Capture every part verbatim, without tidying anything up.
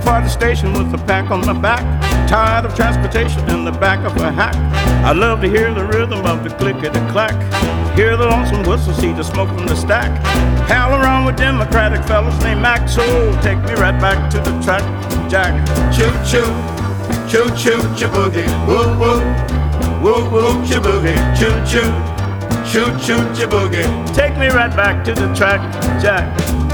depart the station with a pack on my back, tired of transportation in the back of a hack. I love to hear the rhythm of the click-a-clack, hear the lonesome whistle, see the smoke from the stack. Pal around with Democratic fellas named Mac, so take me right back to the track, Jack. Choo-choo, choo-choo, choo-boogie, woo-woo, woo-woo, choo-boogie, choo-choo, choo-choo, choo-boogie. Take me right back to the track, Jack.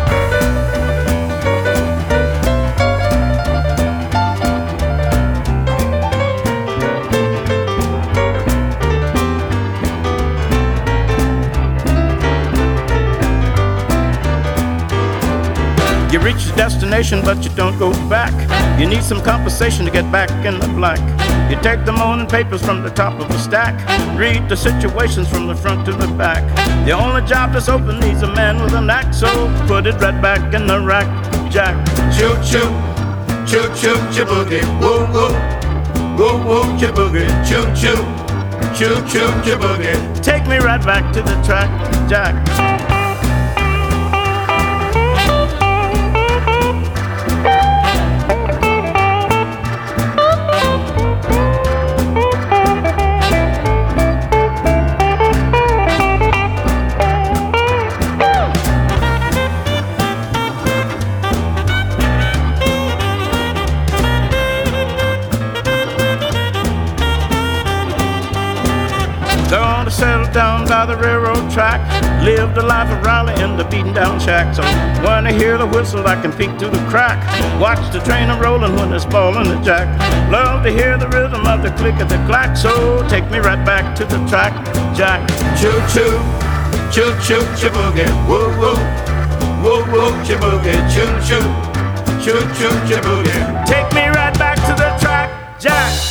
You reach your destination, but you don't go back. You need some compensation to get back in the black. You take the morning papers from the top of the stack, read the situations from the front to the back. The only job that's open needs a man with a knack, so put it right back in the rack, Jack. Choo-choo, choo-choo, choo-boogie, woo-woo, woo-woo, choo-boogie, choo-choo, choo-choo, choo-boogie. Take me right back to the track, Jack. Gonna settle down by the railroad track, live the life of Raleigh in the beaten down shack. So when I hear the whistle, I can peek through the crack, watch the train a-rolling when it's ballin' the jack. Love to hear the rhythm of the click of the clack, so take me right back to the track, Jack. Choo-choo, choo-choo, choo-boogie, woo-woo, woo-woo, choo-boogie, choo-choo, choo-choo, choo-boogie. Take me right back to the track, Jack.